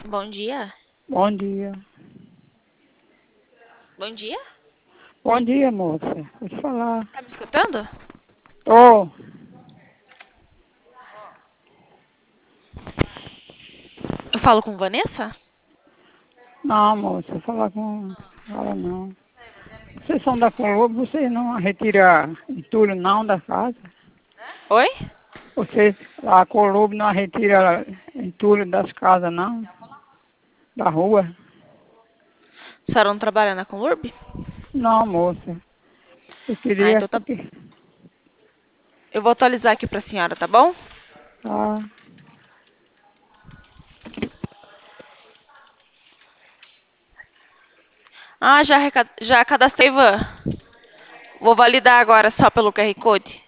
Bom dia. Bom dia. Bom dia? Bom dia, moça. Vou te falar. Tá me escutando? Ô, Eu falo com Vanessa? não, moça, vou falar com ela não. Vocês são da Colombo, vocês não retiram entulho não da casa? Oi? Vocês, a Colombo não retira entulho das casas não? Da rua? A senhora não trabalha na Conurb? Não, moça. Eu Ah, queria então tá. que... Eu vou atualizar aqui pra senhora, tá bom? Ah, Ah, já cadastrei, Ivan. Vou validar agora só pelo QR Code.